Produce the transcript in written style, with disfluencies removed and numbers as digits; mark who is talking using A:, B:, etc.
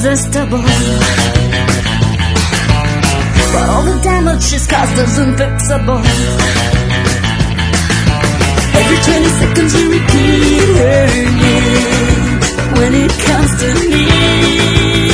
A: irresistible. But all the damage she's caused is unfixable. Every 20 seconds you repeat her name when it comes to me.